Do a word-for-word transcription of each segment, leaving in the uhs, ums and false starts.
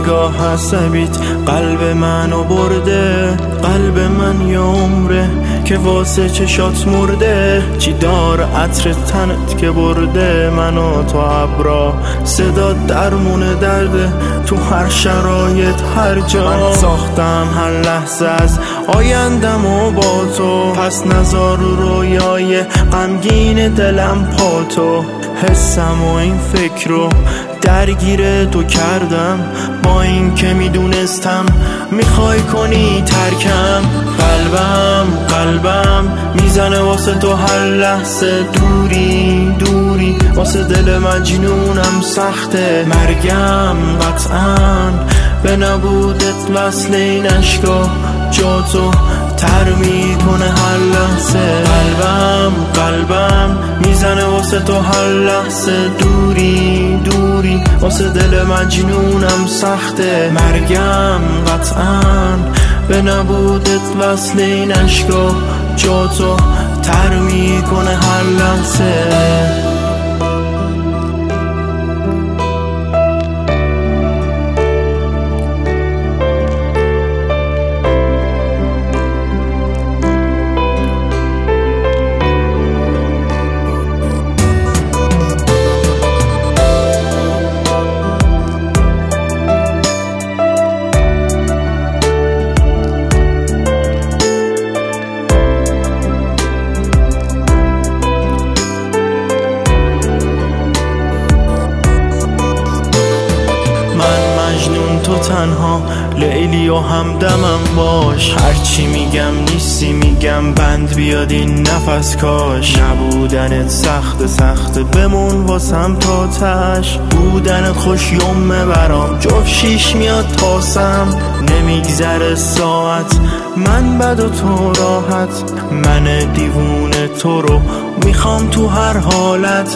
نگاه عصبیت قلب منو برده، قلب من یه عمره که واسه چشات مرده. چی دار عطر تنت که برده منو تو ابرا، صدا درمون درده تو هر شرایط هر جا. من ساختم هر لحظه از آیندم و با تو، پس نزار رویای غمگین دلم پا تو. حسم و این فکر رو درگیر تو کردم، با این که میدونستم میخوای کنی ترکم. قلبم قلبم میزنه واسه تو هر لحظه، دوری دوری واسه دل مجنونم سخته. مرگم قطعاً به نبودت وصل این عشقا، جا تو تر میکنه هر لحظه. قلبم قلبم میزنه واسه تو هر لحظه، دوری دوری واسه دل مجنونم سخته. مرگم قطعاً به نبودت وصل این عشقا، جا تو تر میکنه هر لحظه. تو تنها لیلی و همدمم باش، هرچی میگم نیستی میگم بند بیاد این نفس کاش. نبودنت سخت سخت بمون واسم تا تش، بودنت خوش یومه برام جفت شیش میاد تاسم. نمیگذره ساعت من بد و تو راحت، من دیوونه تو رو میخوام تو هر حالت.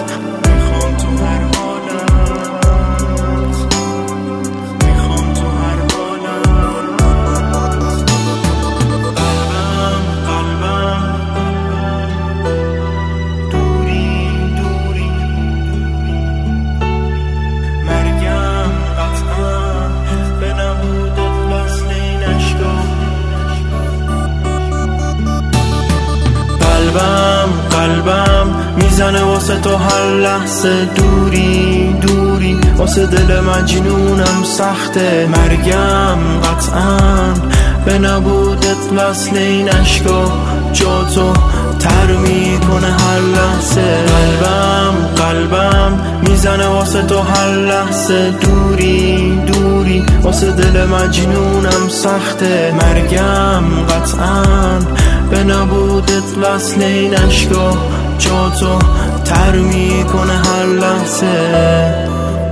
قلبم قلبم میزنه واسه تو هر لحظه، دوری دوری واسه دل مجنونم سخته. مرگم قطعاً به نبودت وصل این عشقا، جا تو تر میکنه هر لحظه. قلبم قلبم میزنه واسه تو هر لحظه، دوری دوری واسه دل مجنونم سخته. مرگم قطعاً به نبودت وصل این عشقا، جا تو تر میکنه هر لحظه.